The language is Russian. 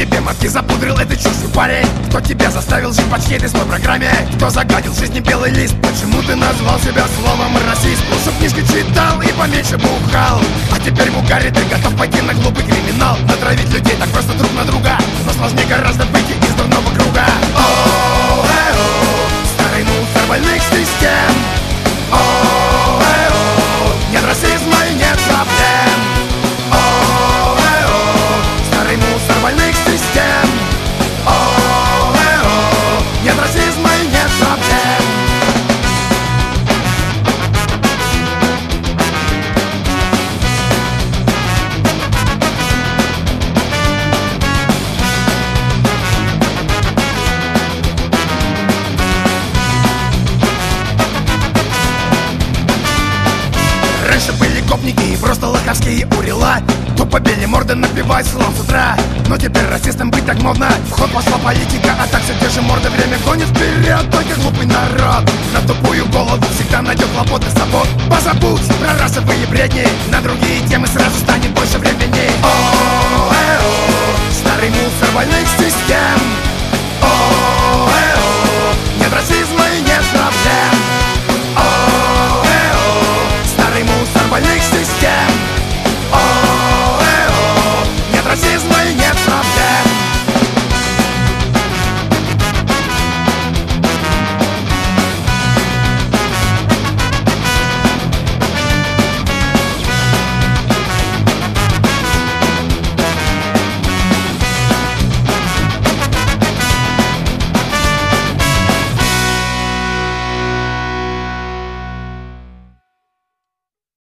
тебе мозги запудрил этой чушью, парень? Кто тебя заставил жить по чьей-то своей программе? Кто загадил жизни белый лист? Почему ты назвал себя словом расист? Лучше книжки читал и поменьше бухал. А теперь в угаре ты готов пойти на глупый криминал, натравить людей так просто друг на друга. Но сложнее гораздо выйти из дурного круга. Старый мусор больных систем. Нет расизма и нет проблем. Старый мусор больных систем. Нет расизма и нет проблем. Раньше были гопники и просто лоховские урела, то побели морды, напивать слов с утра. Но теперь расистам быть так модно. В ход пошла политика, а так все те же морды. Время гонит вперед, только глупый народ на тупую голову всегда найдет хлопоты забот. Позабудь про расовые бредни, на другие темы сразу станет больше времени. Старый мусор больных систем. Нет расизма.